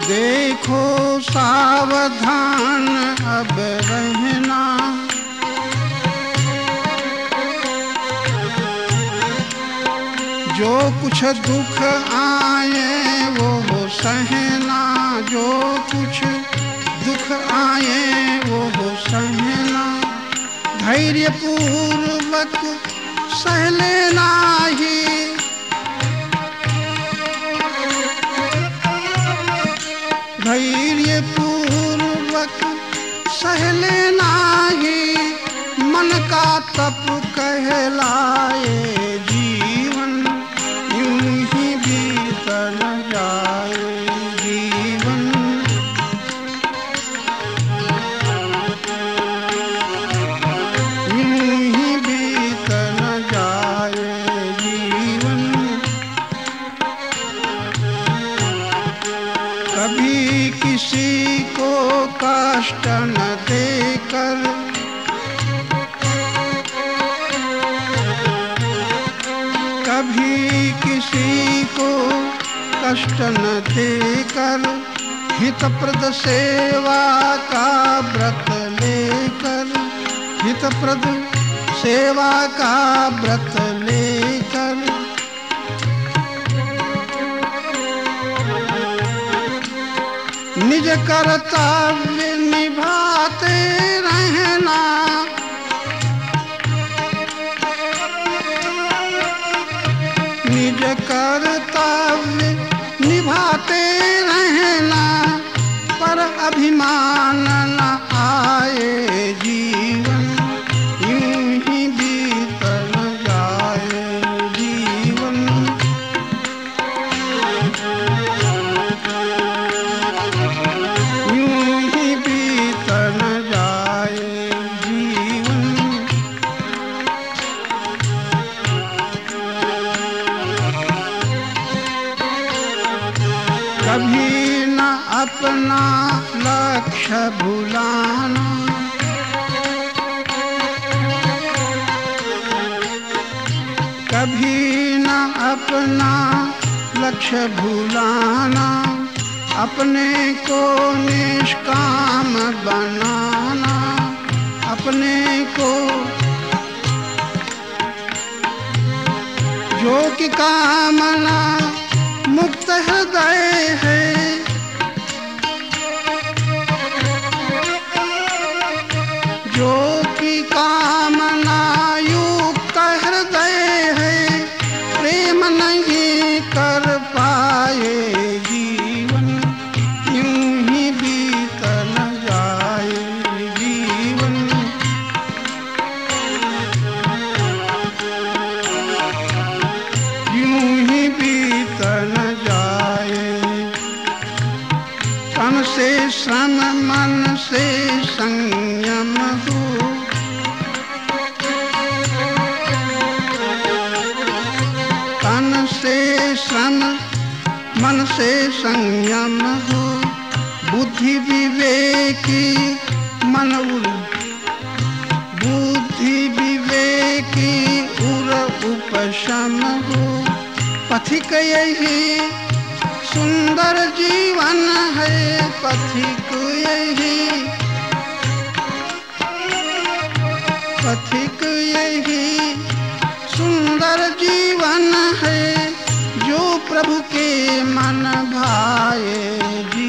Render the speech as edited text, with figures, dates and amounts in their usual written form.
देखो सावधान अब रहना, जो कुछ दुख आए वो सहना, जो कुछ दुख आए वो सहना, धैर्य पूर्वक सह लेना ही, धैर्य पूर्वक सह लेना ही मन का तप कहलाए। जीवन यूं ही बीत न जाए, जीवन यूं ही बीत न जाए, जीवन कभी किसी को कष्ट न देकर, कभी किसी को कष्ट न देकर, हितप्रद सेवा का व्रत लेकर, हितप्रद सेवा का व्रत लेकर, निज कर्तव्य निभाते रहना, निज कर्तव्य निभाते रहना, पर अभिमान न आए। जीवन यूं ही बीत न जाए, जीवन यूं ही बीत न जाए, जीवन कभी न अपना लक्ष्य भुलाना, कभी न अपना लक्ष्य भुलाना, अपने को निष्काम बनाना, अपने को जो कि कामना मुक्त हृदय है, जो कि कामना युक्त हृदय है, प्रेम नहीं कर पाए। जीवन यूं ही बीत न जाए, जीवन यूं ही बीत न जाए। तन से श्रम मन से संयम हो, तन से श्रम मन से संयम हो, बुद्धि विवेकी मन बुद्धि विवेकी उर उपशम हो, पथिक यही सुंदर जीवन है, पथिक यही, पथिक यही सुंदर जीवन है, जो प्रभु के मन भाए।